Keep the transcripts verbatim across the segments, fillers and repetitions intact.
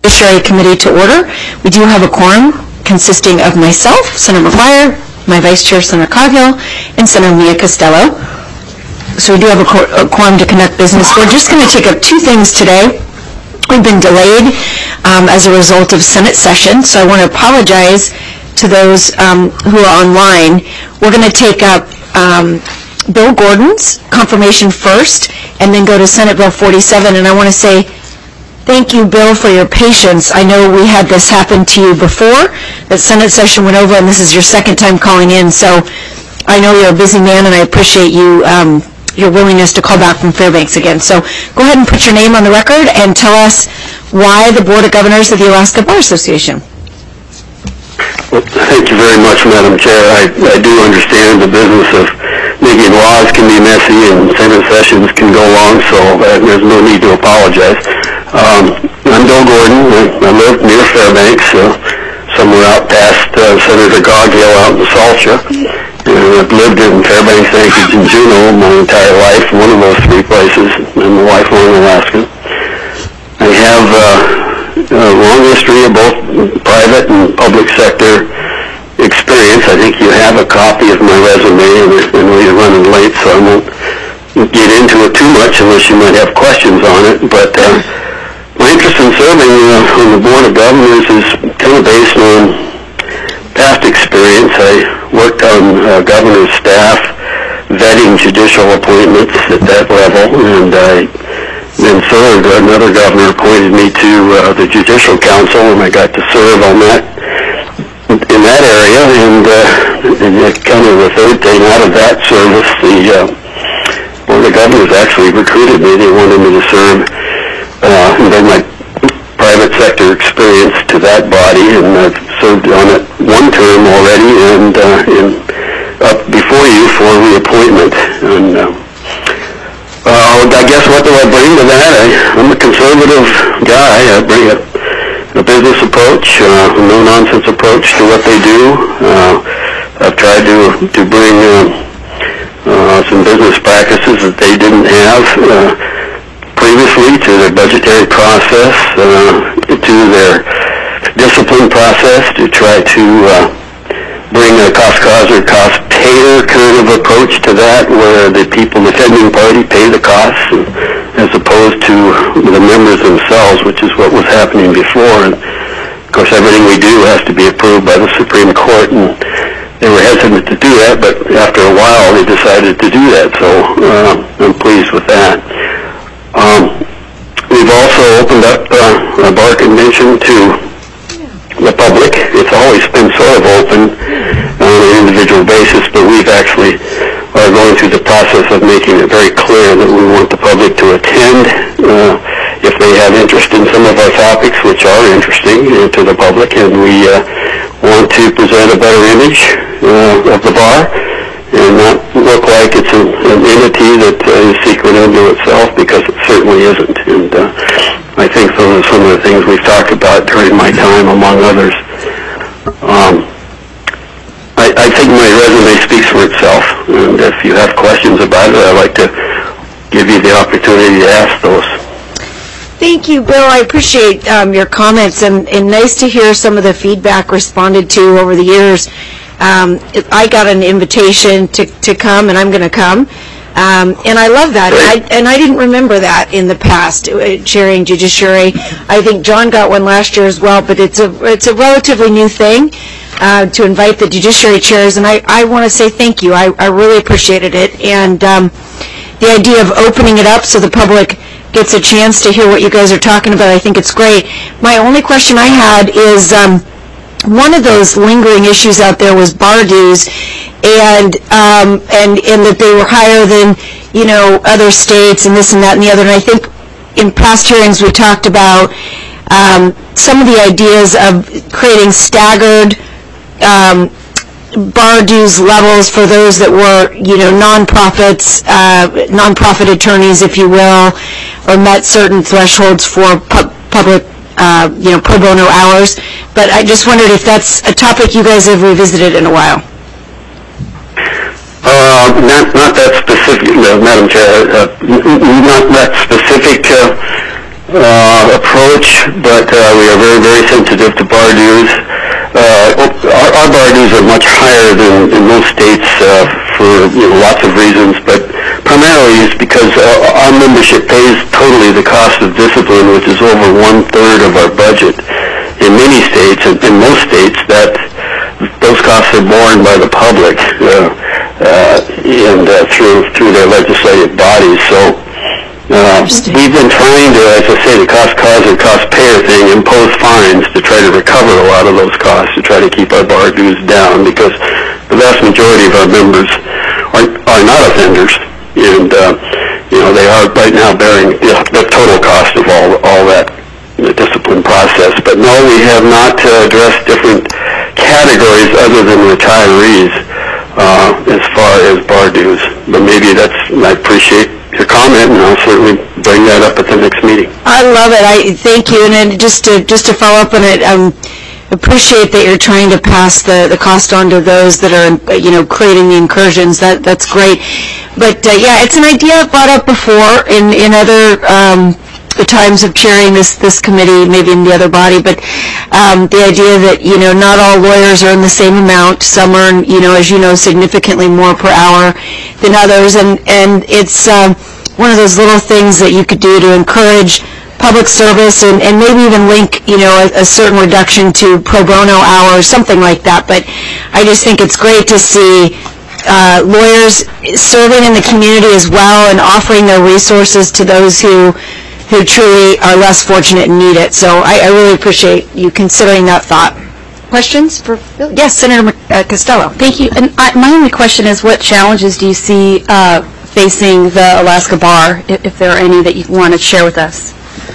Judiciary Committee to order. We do have a quorum consisting of myself, Senator McGuire, my Vice Chair, Senator Coghill, and Senator Mia Costello. So we do have a, qu a quorum to conduct business. We're just going to take up two things today. We've been delayed um, as a result of Senate session, so I want to apologize to those um, who are online. We're going to take up um, Bill Gordon's confirmation first, and then go to Senate Bill forty-seven, and I want to say thank you, Bill, for your patience. I know we had this happen to you before. The Senate session went over, and this is your second time calling in. So I know you're a busy man, and I appreciate you, um, your willingness to call back from Fairbanks again. So go ahead and put your name on the record and tell us why the Board of Governors of the Alaska Bar Association. Well, thank you very much, Madam Chair. I, I do understand the business of making laws can be messy and Senate sessions can go long, so uh, there's no need to apologize. Um, I'm Bill Gordon. I, I live near Fairbanks, uh, somewhere out past uh, Senator Coghill out in Salcha. And I've lived in Fairbanks, Anchorage, and Juneau my entire life, one of those three places, and a lifelong Alaskan. I have uh, a long history of both private and public sector experience. I think you have a copy of my resume, and I know you're running late, so I won't get into it too much unless you might have questions on it. But uh, my interest in serving uh, on the Board of Governors is kind of based on past experience. I worked on uh, governor's staff, vetting judicial appointments at that level, and I then served. Another governor appointed me to uh, the Judicial Council, and I got to serve on that in that area. And, uh, and kind of the third thing out of that service, the uh, Board of Governors actually recruited me. They wanted me to serve Uh, and then my private sector experience to that body, and I've served on it one term already, and uh, in, up before you for reappointment. And uh, uh, I guess what do I bring to that? I, I'm a conservative guy. I bring a, a business approach, uh, a no-nonsense approach to what they do. Uh, I've tried to to bring uh, uh, some business practices that they didn't have Uh, previously to their budgetary process, uh, to their discipline process, to try to uh, bring a cost causer, cost payer kind of approach to that, where the people defending party pay the costs, as opposed to the members themselves, which is what was happening before. And of course, everything we do has to be approved by the Supreme Court, and they were hesitant to do that, but after a while they decided to do that, so uh, I'm pleased with that. Um, we've also opened up uh, a bar convention to the public. It's always been sort of open on an individual basis, but we've actually are going through the process of making it very clear that we want the public to attend uh, if they have interest in some of our topics, which are interesting uh, to the public, and we uh, want to present a better image uh, of the bar and not look like it's an, an entity that uh, is secret unto itself, because it certainly isn't. And uh, I think those are some of the things we've talked about during my time, among others. Um, I, I think my resume speaks for itself, and if you have questions about it, I'd like to give you the opportunity to ask those. Thank you, Bill. I appreciate um, your comments, and, and nice to hear some of the feedback responded to over the years. Um, it, I got an invitation to, to come, and I'm going to come, um, and I love that. And I, and I didn't remember that in the past, uh, chairing judiciary. I think John got one last year as well, but it's a it's a relatively new thing uh, to invite the judiciary chairs, and I, I want to say thank you. I, I really appreciated it, and um, the idea of opening it up so the public gets a chance to hear what you guys are talking about, I think it's great. My only question I had is, um, one of those lingering issues out there was bar dues, and um, and and that they were higher than, you know, other states, and this and that and the other. And I think in past hearings we talked about um, some of the ideas of creating staggered um, bar dues levels for those that were, you know, nonprofits, uh, nonprofit attorneys, if you will, or met certain thresholds for pu public. Uh, you know, pro bono hours, but I just wondered if that's a topic you guys have revisited in a while. Uh, not, not that specific, uh, Madam Chair, uh, not that specific uh, uh, approach, but uh, we are very, very sensitive to bar dues. Uh, our, our bar dues are much higher than in most states uh, for you know, lots of reasons, but primarily it's because uh, our membership pays totally the cost of discipline, which is over one-third of our budget. In many states, and in most states, that those costs are borne by the public uh, uh, and uh, through through their legislative bodies. So uh, we've been trying to, as I say, the cost causer, cost payer thing, impose fines to try to recover a lot of those costs, to try to keep our bar dues down, because the vast majority of our members are, are not offenders, and uh, you know they are right now bearing the, the total cost of all all that the discipline process. But no, we have not uh, addressed different categories other than retirees uh, as far as bar dues. But maybe that's, I appreciate your comment, and I'll certainly bring that up at the next meeting. I love it. I thank you. And then just to just to follow up on it, um, appreciate that you're trying to pass the, the cost on to those that are, you know, creating the incursions. That that's great. But uh, yeah, it's an idea I've brought up before in in other um, times of chairing this this committee, maybe in the other body. But um, the idea that, you know, not all lawyers are in the same amount. Some earn, you know, as you know, significantly more per hour than others, and and it's um, one of those little things that you could do to encourage public service, and, and maybe even link, you know, a, a certain reduction to pro bono hours, something like that. But I just think it's great to see uh, lawyers serving in the community as well and offering their resources to those who who truly are less fortunate and need it. So I, I really appreciate you considering that thought. Questions for Bill? Yes, Senator uh, Costello. Thank you. And I, my only question is, what challenges do you see uh, facing the Alaska Bar, if, if there are any that you want to share with us?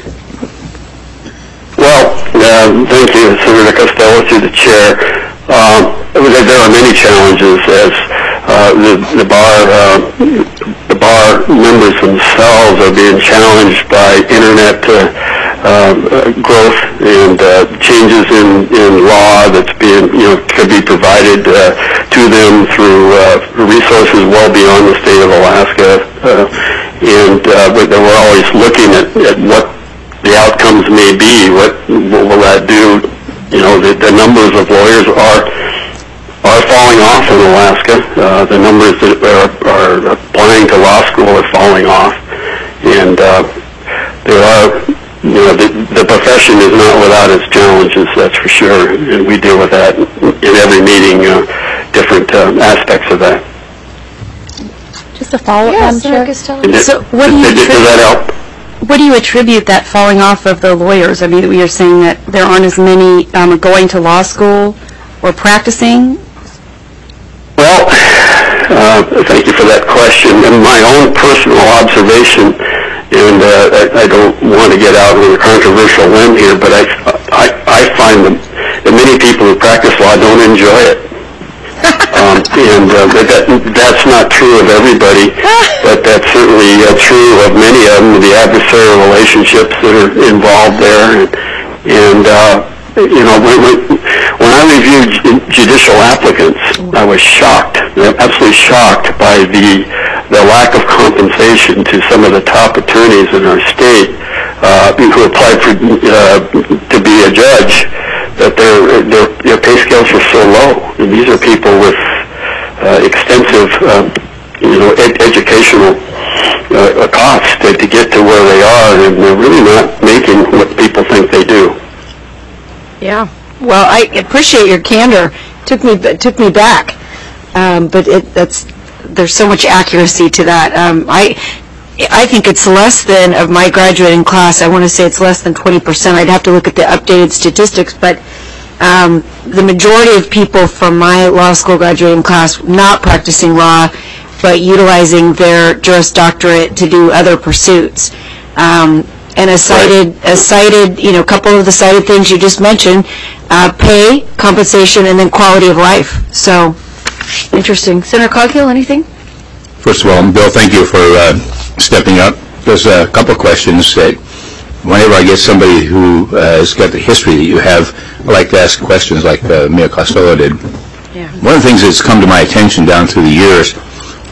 Well, uh, thank you, Senator Costello, through the chair. Um, there are many challenges as uh, the, the bar uh, the bar members themselves are being challenged by internet uh, uh, growth and uh, changes in, in law that's being, you know, could be provided uh, to them through uh, resources well beyond the state of Alaska. Uh, and uh, but we're always looking at, at what the outcomes may be. What, what will that do? You know, the, the numbers of lawyers are are falling off in Alaska. Uh, the numbers that are, are applying to law school are falling off, and uh, there are, you know, the, the profession is not without its challenges, that's for sure, and we deal with that in every meeting, uh, different uh, aspects of that. Just a follow-up, Yes, Madam Chair. Costello. So what do you Does that help? What do you attribute that falling off of the lawyers? I mean, we are saying that there aren't as many um, going to law school or practicing. Well, uh, thank you for that question. And my own personal observation, and uh, I, I don't want to get out on a controversial limb here, but I, I, I find that, that many people who practice law don't enjoy it. Um, and uh, that, that's not true of everybody, but that's certainly uh, true of many of them, the adversarial relationships that are involved there. And, and uh, you know, when, when I reviewed judicial applicants, I was shocked, absolutely shocked by the the lack of compensation to some of the top attorneys in our state uh, who applied for uh, to be a judge. That their, their their pay scales were so low. And these are people with uh, extensive, uh, you know, ed- educational uh, costs to, to get to where they are, and they're really not making what people think they do. Yeah. Well, I appreciate your candor. Took me took me back, um, but it, that's there's so much accuracy to that. Um, I. I think it's less than, of my graduating class, I want to say it's less than twenty percent. I'd have to look at the updated statistics, but um, the majority of people from my law school graduating class not practicing law, but utilizing their Juris Doctorate to do other pursuits. Um, and as cited, as cited, you know, a couple of the cited things you just mentioned, uh, pay, compensation, and then quality of life. So, interesting. Senator Coghill, anything? First of all, Bill, thank you for uh, stepping up. There's a couple of questions that whenever I get somebody who uh, has got the history that you have, I like to ask questions like uh, Mayor Costello did. Yeah. One of the things that's come to my attention down through the years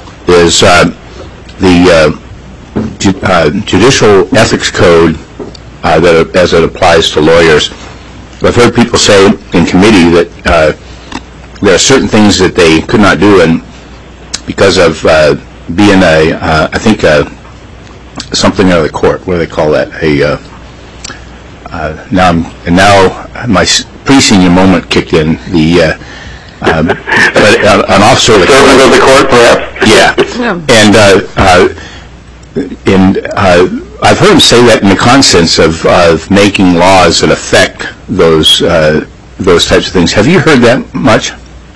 is uh, the uh, ju- uh, Judicial Ethics Code uh, that as it applies to lawyers. I've heard people say in committee that uh, there are certain things that they could not do, and because of uh, being a, uh, I think, uh, something out of the court. What do they call that? A uh, uh, now, I'm, and now my pre-senior moment kicked in. The uh, um, but uh, an officer of the Servant of the court, perhaps. Yeah, and uh, uh, and uh, I've heard him say that in the consensus of of making laws that affect those uh, those types of things. Have you heard that much?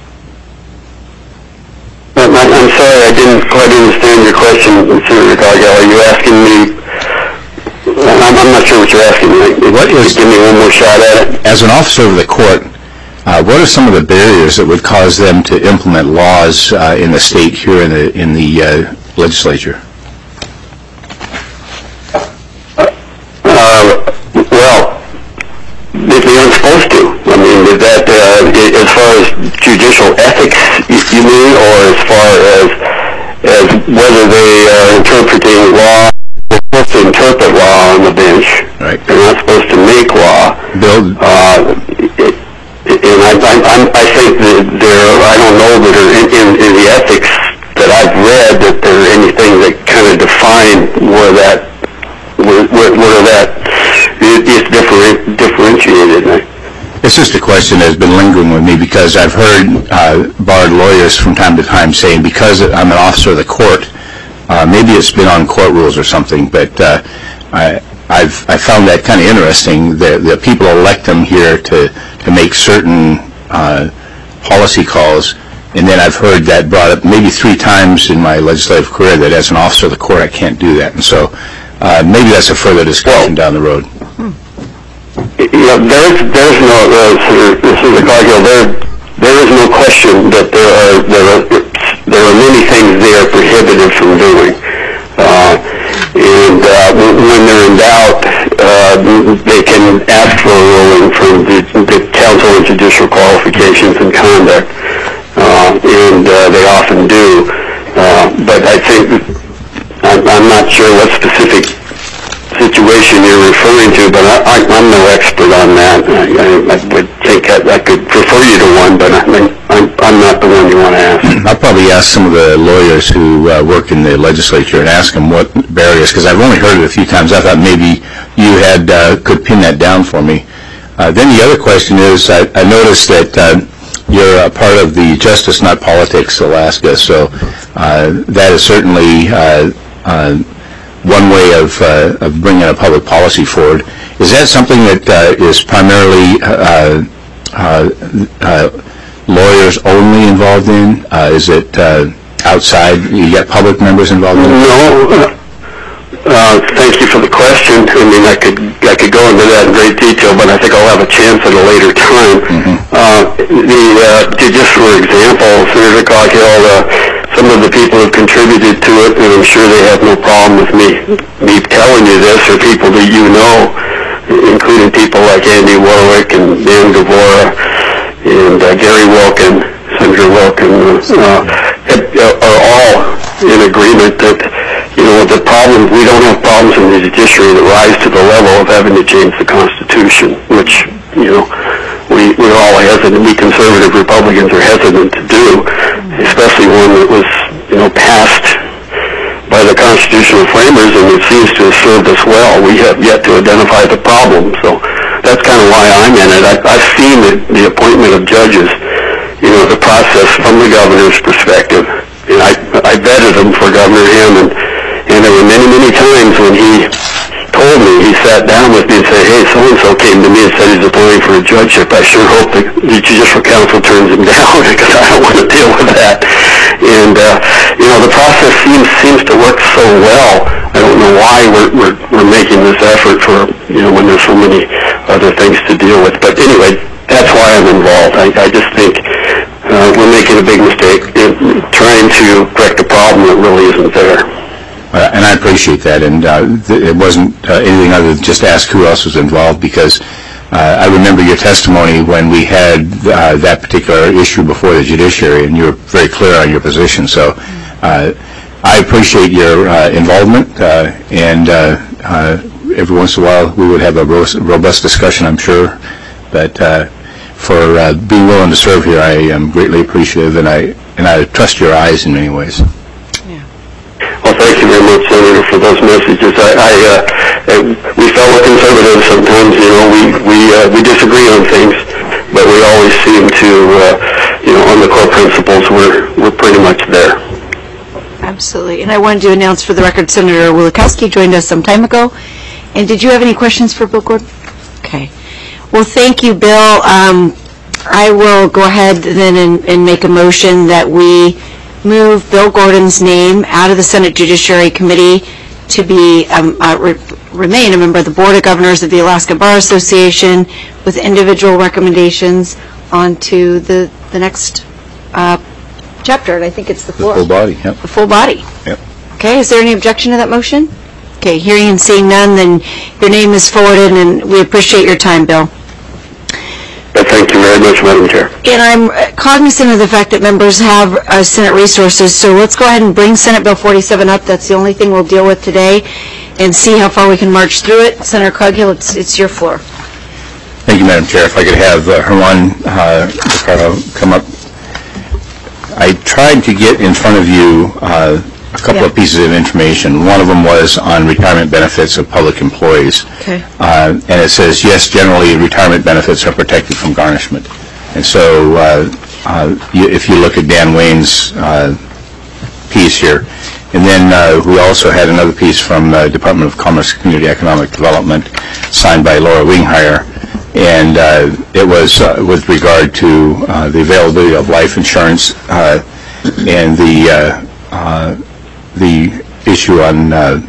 I'm, I'm sorry, I didn't quite understand your question, Senator Cargill. Are you asking me? I'm, I'm not sure what you're asking me. What is, give me one more shot at it. As an officer of the court, uh, what are some of the barriers that would cause them to implement laws uh, in the state here in the in the uh, legislature? Uh, well, if they aren't supposed to. I mean, is that uh, as far as judicial ethics, you mean, or as far as as whether they are interpreting law? They're supposed to interpret law on the bench. Right. They're not supposed to make law. Bill. Uh, and I, I, I'm, I think that there, I don't know that are in, in, in the ethics that I've read that there are anything that kind of define where that where, where, where that is different, differentiated. It's just a question that has been lingering with me because I've heard uh, barred lawyers from time to time saying because I'm an officer of the court, uh, maybe it's been on court rules or something, but uh, I, I've I found that kind of interesting. The, the people elect them here to, to make certain uh, policy calls, and then I've heard that brought up maybe three times in my legislative career that as an officer of the court I can't do that, and so uh, maybe that's a further discussion well, down the road. You know, there's there's no uh, Senator Cargill, there there is no question that there are there are there are many things they are prohibited from doing, uh, and uh, when they're in doubt, uh, they can ask for a ruling from the, the Council on Judicial Qualifications and Conduct, uh, and uh, they often do. Uh, but I think I'm, I'm not sure what specific situation you're referring to, but I, I, I'm no expert on that. I, I, I would think I, I could refer you to one, but I, I'm, I'm not the one you want to ask. I'll probably ask some of the lawyers who uh, work in the legislature and ask them what barriers, because I've only heard it a few times. I thought maybe you had uh, could pin that down for me. Uh, then the other question is, I, I noticed that uh, you're a part of the Justice Not Politics Alaska, so uh, that is certainly uh, uh, one way of, uh, of bringing a public policy forward. Is that something that uh, is primarily uh, uh, uh, lawyers only involved in? Uh, is it uh, outside? You get public members involved in it? No. Uh, thank you for the question. I mean, I could I could go into that in great detail, but I think I'll have a chance at a later time. Mm-hmm. uh, the uh, just for example, Senator Cargill, uh, some of the people who contributed to it, and I'm sure they have no problem with me me telling you this, are people that you know, including people like Andy Warwick and Dan Gavora and uh, Gary Wilkin, Senator Wilkin, uh, are all in agreement that, you know, the problem, we don't have problems in the judiciary that rise to the level of having to change the Constitution, which, you know, we, we're all hesitant, we conservative Republicans are hesitant to do, especially one that was, you know, passed by the constitutional framers, and it seems to have served us well. We have yet to identify the problem, so that's kind of why I'm in it. I, I've seen the, the appointment of judges, you know, the process from the governor's perspective, and I, I vetted him for Governor Hammond. And there were many, many times when he told me, he sat down with me and said, hey, so-and-so came to me and said he's applying for a judgeship. I sure hope the, the Judicial Council turns him down because I don't want to deal with that. And, uh, you know, the process seems seems to work so well. I don't know why we're, we're, we're making this effort for, you know, when there's so many other things to deal with. But anyway, that's why I'm involved. I, I just think uh, we're making a big mistake in trying to correct a problem that really isn't there. Uh, and I appreciate that, and uh, th- it wasn't uh, anything other than just ask who else was involved, because uh, I remember your testimony when we had uh, that particular issue before the judiciary, and you were very clear on your position. So uh, I appreciate your uh, involvement, uh, and uh, uh, every once in a while we would have a robust discussion, I'm sure. But uh, for uh, being willing to serve here, I am greatly appreciative, and I and I trust your eyes in many ways. Yeah. Well, thank you very much, Senator, for those messages. I, I uh, we fellow conservatives sometimes, you know, we we uh, we disagree on things, but we always seem to, uh, you know, on the core principles, we're we're pretty much there. Absolutely. And I wanted to announce for the record, Senator Wielechowski joined us some time ago. And did you have any questions for Bill Gordon? Okay. Well, thank you, Bill. Um, I will go ahead then and, and make a motion that we move Bill Gordon's name out of the Senate Judiciary Committee to be um, uh, re- remain a member of the Board of Governors of the Alaska Bar Association with individual recommendations onto the, the next uh, chapter, and I think it's the floor. The full body, yep. The full body. Yep. Okay, is there any objection to that motion? Okay, hearing and seeing none, then your name is forwarded, and we appreciate your time, Bill. Well, thank you very much, Madam Chair. And I'm cognizant of the fact that members have uh, Senate resources, so let's go ahead and bring Senate Bill forty-seven up. That's the only thing we'll deal with today, and see how far we can march through it. Senator Coghill, it's, it's your floor. Thank you, Madam Chair. If I could have uh, Herman uh, Ricardo come up. I tried to get in front of you uh, a couple yeah. of pieces of information. One of them was on retirement benefits of public employees. Okay. Uh, and it says, yes, generally retirement benefits are protected from garnishment. And so uh, uh, you, if you look at Dan Wayne's uh, piece here, and then uh, we also had another piece from the Department of Commerce Community Economic Development signed by Laura Winghire. And uh, it was uh, with regard to uh, the availability of life insurance uh, and the uh, uh, the issue on uh,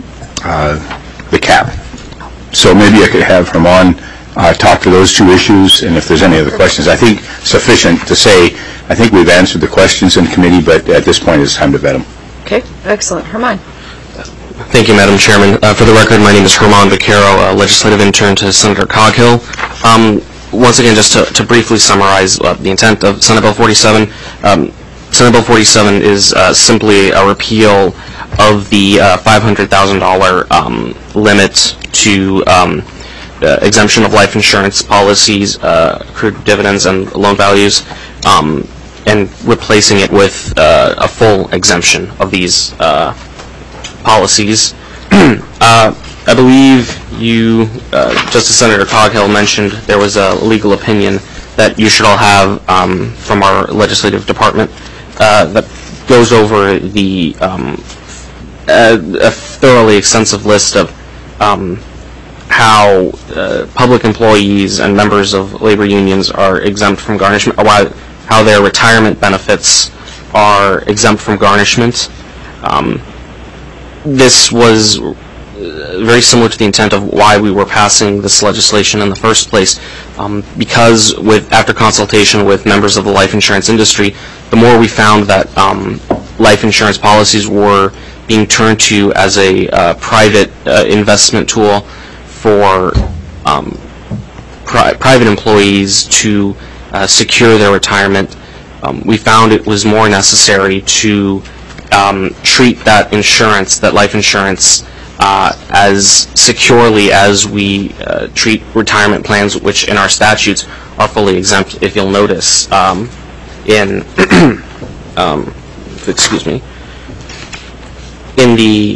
uh, the cap. So maybe I could have Herman uh, talk to those two issues, and if there's any other questions. I think sufficient to say, I think we've answered the questions in committee, but at this point it's time to vet them. Okay, excellent. Herman. Thank you, Madam Chairman. Uh, for the record, my name is Herman Vaquero, a legislative intern to Senator Coghill. Um, once again, just to, to briefly summarize uh, the intent of Senate Bill forty-seven, um, Senate Bill forty-seven is uh, simply a repeal of the uh, five hundred thousand dollars um, limit to um, uh, exemption of life insurance policies, uh, accrued dividends, and loan values, um, and replacing it with uh, a full exemption of these uh, policies. uh, I believe you, uh, Justice Senator Coghill, mentioned there was a legal opinion that you should all have um, from our legislative department uh, that goes over the um, a, a thoroughly extensive list of um, how uh, public employees and members of labor unions are exempt from garnishment, or why, how their retirement benefits are exempt from garnishment. Um, This was very similar to the intent of why we were passing this legislation in the first place, um, because with after consultation with members of the life insurance industry, the more we found that um, life insurance policies were being turned to as a uh, private uh, investment tool for um, pri- private employees to uh, secure their retirement, um, we found it was more necessary to Um, treat that insurance, that life insurance, uh, as securely as we uh, treat retirement plans, which in our statutes are fully exempt. If you'll notice, um, in um, excuse me, in the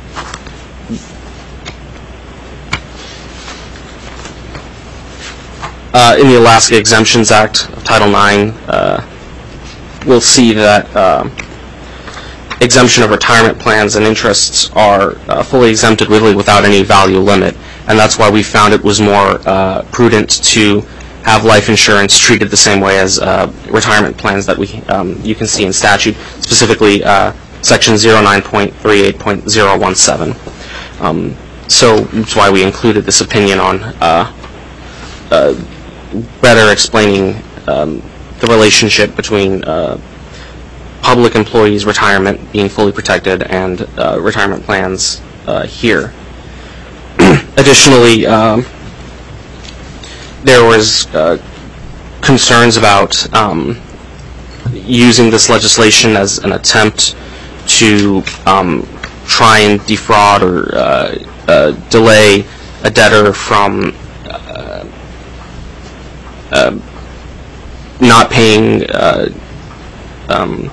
uh, in the Alaska Exemptions Act of Title nine, uh, we'll see that. Uh, exemption of retirement plans and interests are uh, fully exempted really without any value limit, and that's why we found it was more uh, prudent to have life insurance treated the same way as uh, retirement plans that we um, you can see in statute, specifically uh, section zero nine point three eight point zero one seven. Um, so that's why we included this opinion on uh, uh, better explaining um, the relationship between uh, public employees' retirement being fully protected and uh, retirement plans uh, here. Additionally, um, there was uh, concerns about um, using this legislation as an attempt to um, try and defraud or uh, uh, delay a debtor from uh, uh, not paying uh, um,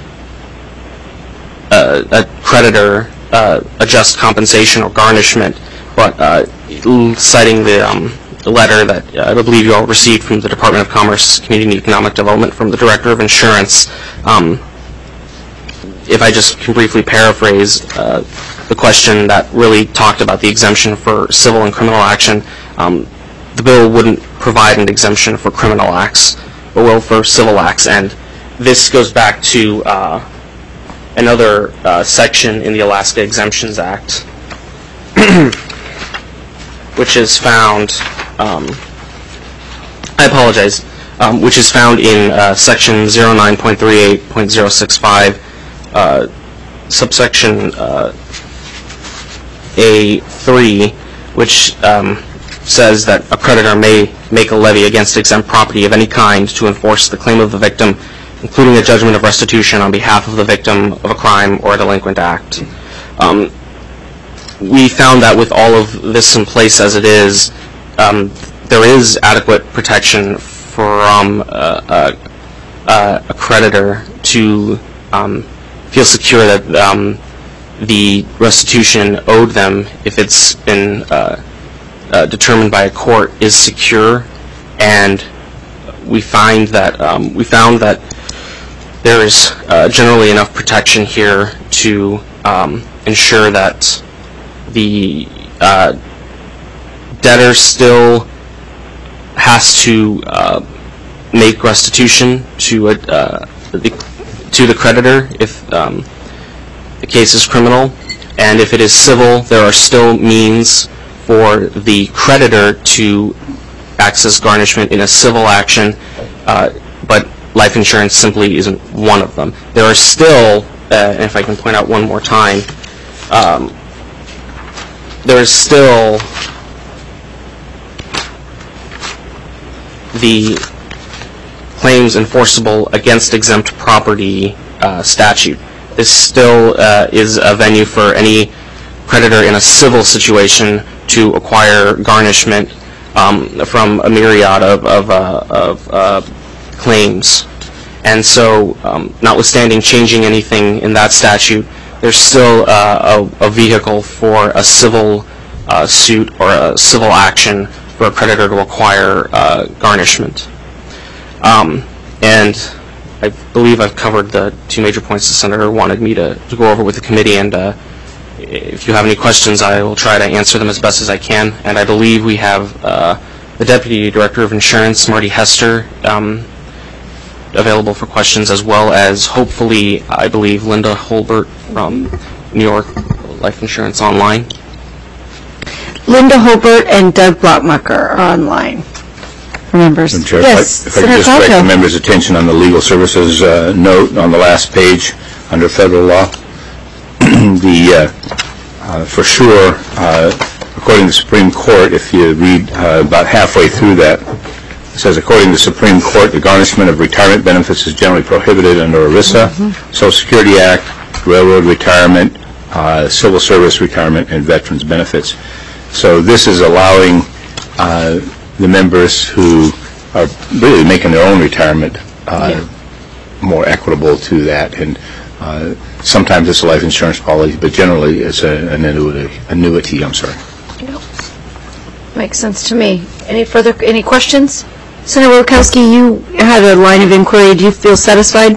uh, a creditor uh, a just compensation or garnishment, but uh, citing the um, letter that uh, I believe you all received from the Department of Commerce, Community and Economic Development from the Director of Insurance. Um, if I just can briefly paraphrase uh, the question that really talked about the exemption for civil and criminal action, um, the bill wouldn't provide an exemption for criminal acts, but will for civil acts. And this goes back to uh, another uh, section in the Alaska Exemptions Act, which is found, um, I apologize, um, which is found in uh, section zero nine point three eight point zero six five, uh, subsection uh, A three, which um, says that a creditor may make a levy against exempt property of any kind to enforce the claim of the victim, including a judgment of restitution on behalf of the victim of a crime or a delinquent act. Um, we found that with all of this in place as it is, um, there is adequate protection from uh, uh, uh, a creditor to um, feel secure that um, the restitution owed them, if it's been uh, uh, determined by a court, is secure. And we find that um, we found that there is uh, generally enough protection here to um, ensure that the uh, debtor still has to uh, make restitution to a, uh, the, to the creditor if um, the case is criminal, and if it is civil, there are still means for the creditor to access garnishment in a civil action, uh, but life insurance simply isn't one of them. There are still, uh, and if I can point out one more time, um, there is still the claims enforceable against exempt property uh, statute. This still uh, is a venue for any creditor in a civil situation to acquire garnishment um, from a myriad of, of, uh, of uh, claims. And so, um, notwithstanding changing anything in that statute, there's still uh, a, a vehicle for a civil uh, suit or a civil action for a creditor to acquire uh, garnishment. Um, and I believe I've covered the two major points the Senator wanted me to, to go over with the committee, and uh, if you have any questions, I will try to answer them as best as I can. And I believe we have uh, the Deputy Director of Insurance, Marty Hester, um, available for questions, as well as, hopefully, I believe, Linda Holbert from New York Life Insurance Online. Linda Holbert and Doug Blockmucker are online. Members. Madam Chair, Yes, if I, if I could just direct the members' attention on the legal services uh, note on the last page under federal law. the uh, uh, for sure, uh, according to the Supreme Court, if you read uh, about halfway through that, it says, according to the Supreme Court, the garnishment of retirement benefits is generally prohibited under ERISA, mm-hmm. Social Security Act, Railroad Retirement, uh, Civil Service Retirement, and Veterans Benefits. So this is allowing uh, the members who are really making their own retirement uh, yeah. more equitable to that. And uh, sometimes it's a life insurance policy, but generally it's a, an annuity. Annuity, I'm sorry. Yep. Makes sense to me. Any further, any questions? Senator Wojtkowski, you had a line of inquiry. Do you feel satisfied?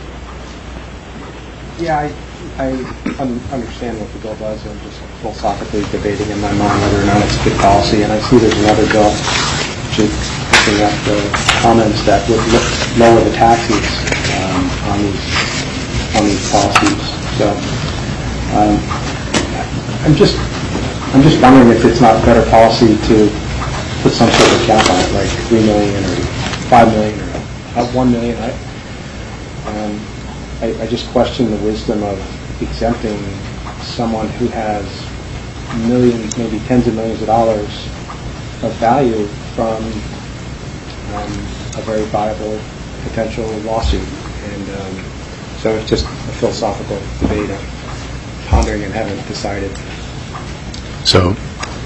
Yeah, I, I un- understand what the bill does. I'm just philosophically debating in my mind whether or not it's good policy. And I see there's another bill, which is looking at the comments that would look, lower the taxes um, on these on these policies. So um, I'm just I'm just wondering if it's not better policy to put some sort of cap on it, like three million or five million or one million. I, um, I, I just question the wisdom of exempting someone who has millions, maybe tens of millions of dollars of value from um, a very viable potential lawsuit. And um, so it's just a philosophical debate of pondering and haven't decided. So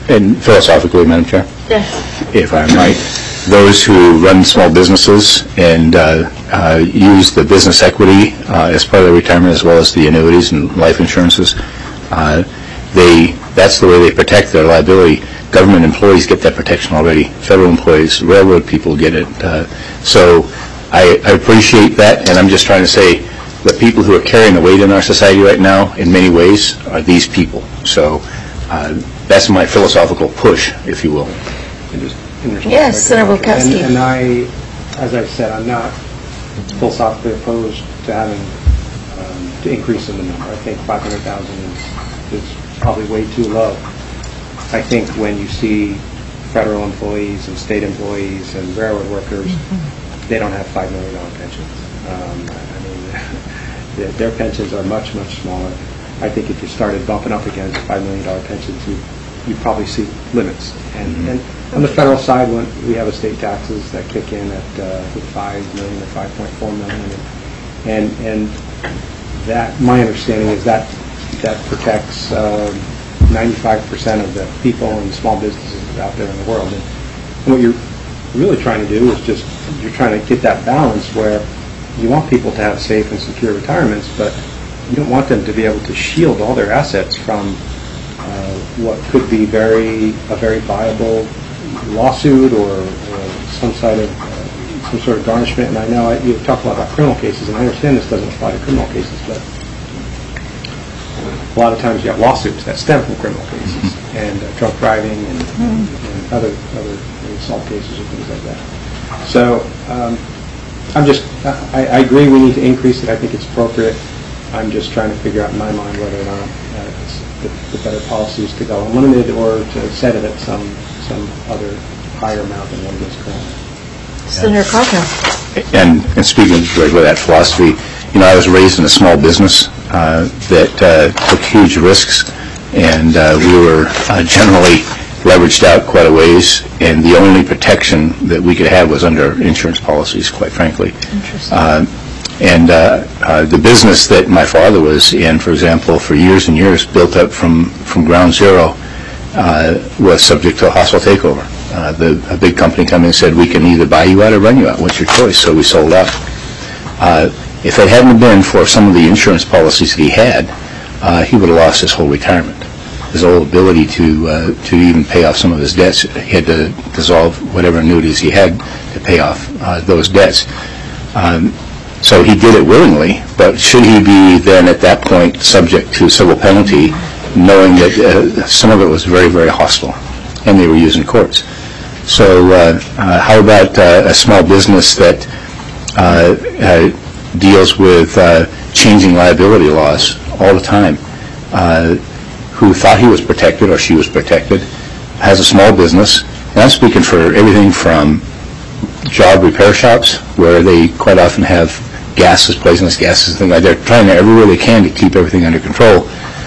and philosophically, Madam Chair, Yes. if I might, those who run small businesses and uh, uh, use the business equity uh, as part of their retirement, as well as the annuities and life insurances, uh, they that's the way they protect their liability. Government employees get that protection already. Federal employees, railroad people get it. Uh, so I, I appreciate that, and I'm just trying to say the people who are carrying the weight in our society right now, in many ways, are these people. So uh, that's my philosophical push, if you will. And just in response Yes, to Senator that, Volkowski. And, and I, as I've said, I'm not philosophically opposed to having um, to increase in the number. I think five hundred thousand is, is probably way too low. I think when you see federal employees and state employees and railroad workers, mm-hmm. they don't have five million dollar pensions. Um, I mean, their, their pensions are much, much smaller. I think if you started bumping up against five million dollar pensions, you you probably see limits. And, mm-hmm. and on the federal side, when we have estate taxes that kick in at uh, five million or five point four million, and and that my understanding is that that protects ninety-five percent of the people and small businesses out there in the world. And, and what you're really trying to do is just you're trying to get that balance where you want people to have safe and secure retirements, but you don't want them to be able to shield all their assets from uh, what could be very a very viable lawsuit or, or some sort of uh, some sort of garnishment. And I know I, you talk a lot about criminal cases, and I understand this doesn't apply to criminal cases, but a lot of times you have lawsuits that stem from criminal cases mm-hmm. and uh, drunk driving and, mm-hmm. and other other assault cases or things like that. So um, I'm just I, I agree we need to increase it. I think it's appropriate. I'm just trying to figure out in my mind whether or not uh, it's the, the better policy is to go unlimited or to set it at some some other higher amount than what it is currently. Senator Coghill. And, and speaking directly of that philosophy, you know, I was raised in a small business uh, that uh, took huge risks, and uh, we were uh, generally leveraged out quite a ways, and the only protection that we could have was under insurance policies, quite frankly. Interesting. Uh, and uh, uh, the business that my father was in, for example, for years and years, built up from, from ground zero, uh, was subject to a hostile takeover. Uh, the, a big company came in and said, we can either buy you out or run you out. What's your choice? So we sold out. Uh, if it hadn't been for some of the insurance policies that he had, uh, he would have lost his whole retirement, his whole ability to uh, to even pay off some of his debts. He had to dissolve whatever annuities he had to pay off uh, those debts. Um, so he did it willingly, but should he be then at that point subject to civil penalty, knowing that uh, some of it was very, very hostile, and they were using courts? So uh, uh, how about uh, a small business that uh, uh, deals with uh, changing liability laws all the time, uh, who thought he was protected or she was protected, has a small business, and I'm speaking for everything from job repair shops, where they quite often have gases, poisonous gases, and things like that. They're trying everywhere they can to keep everything under control,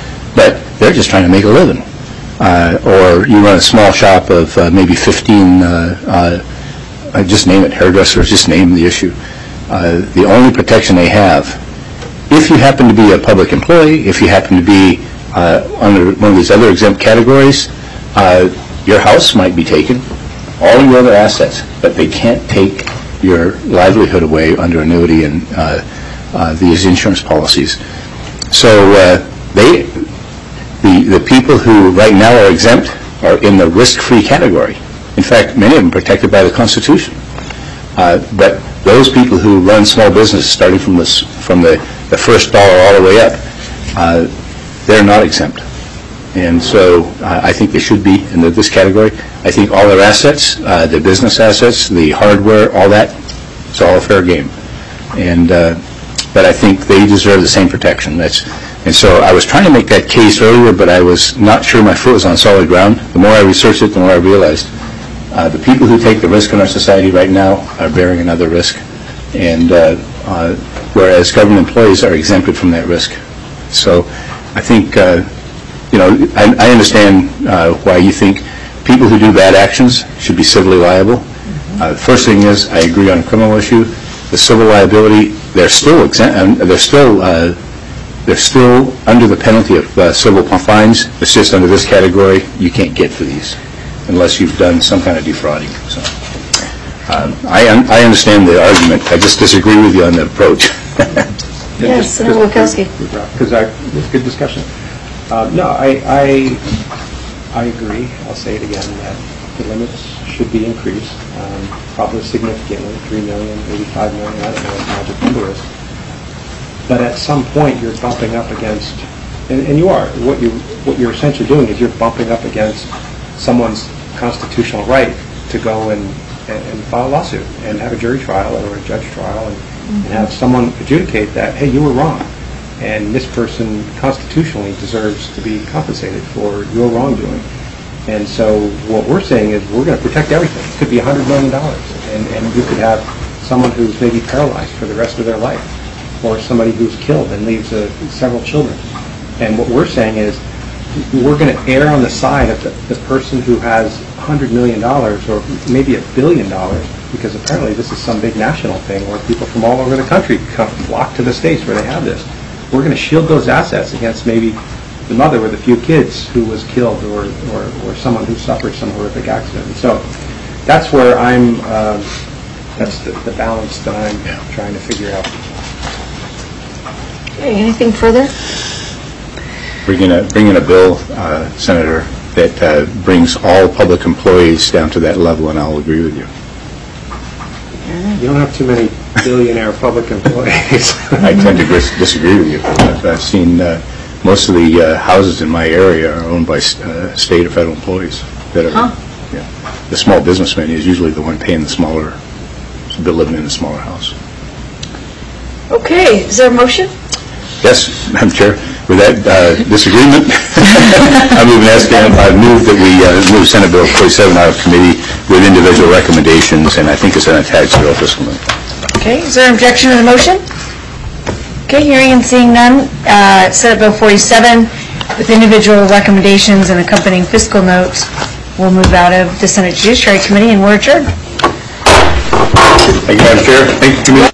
but they're just trying to make a living. Uh, or you run a small shop of uh, maybe fifteen, uh, uh, just name it, hairdressers, just name the issue. Uh, the only protection they have, if you happen to be a public employee, if you happen to be uh, under one of these other exempt categories, uh, your house might be taken, all your other assets, but they can't take your livelihood away under annuity and uh, uh, these insurance policies. So uh, they... The, the people who right now are exempt are in the risk-free category. In fact, many of them protected by the Constitution. Uh, but those people who run small businesses, starting from, this, from the, the first dollar all the way up, uh, they're not exempt. And so uh, I think they should be in the, this category. I think all their assets, uh, their business assets, the hardware, all that, it's all a fair game. And uh, but I think they deserve the same protection. That's And so I was trying to make that case earlier, but I was not sure my foot was on solid ground. The more I researched it, the more I realized uh, the people who take the risk in our society right now are bearing another risk, and uh, uh, whereas government employees are exempted from that risk. So I think, uh, you know, I, I understand uh, why you think people who do bad actions should be civilly liable. Mm-hmm. Uh, the first thing is, I agree on a criminal issue. The civil liability, they're still exempt, they're still uh, they're still under the penalty of uh, civil fines. It's just under this category, you can't get for these unless you've done some kind of defrauding. So, um, I, un- I understand the argument. I just disagree with you on the approach. Yes, Senator Wachowski. Because I, it's good discussion. Uh, no, I, I, I agree. I'll say it again, that the limits should be increased, um, probably significantly, three million, maybe five million, I don't know what the magic number is. But at some point, you're bumping up against, and, and you are, what you what you're essentially doing is you're bumping up against someone's constitutional right to go and, and, and file a lawsuit and have a jury trial or a judge trial and, mm-hmm. and have someone adjudicate that, hey, you were wrong, and this person constitutionally deserves to be compensated for your wrongdoing. And so what we're saying is we're going to protect everything. It could be one hundred million dollars, and, and you could have someone who's maybe paralyzed for the rest of their life, or somebody who's killed and leaves uh, several children. And what we're saying is we're going to err on the side of the, the person who has one hundred million dollars or maybe a billion dollars, because apparently this is some big national thing where people from all over the country come flock to the states where they have this. We're going to shield those assets against maybe the mother with a few kids who was killed, or, or, or someone who suffered some horrific accident. And so that's where I'm, um, that's the, the balance that I'm yeah. trying to figure out. Okay, anything further? Bringing a, bringing a bill, uh, Senator, that uh, brings all public employees down to that level, and I'll agree with you. You don't have too many billionaire public employees. I tend to dis- disagree with you. I've, I've seen uh, most of the uh, houses in my area are owned by uh, state or federal employees. That are, huh? Yeah. The small businessman is usually the one paying the smaller, living in a smaller house. Okay, is there a motion? Yes, Madam Chair. With that uh, disagreement, I move and ask, I move that we uh, move Senate Bill forty-seven out of committee with individual recommendations, and I think it's an attached bill fiscal note. Okay, is there an objection to the motion? Okay, hearing and seeing none, uh, Senate Bill forty-seven with individual recommendations and accompanying fiscal notes will move out of the Senate Judiciary Committee, and we're adjourned. Thank you, Madam Chair. Thank you, Committee.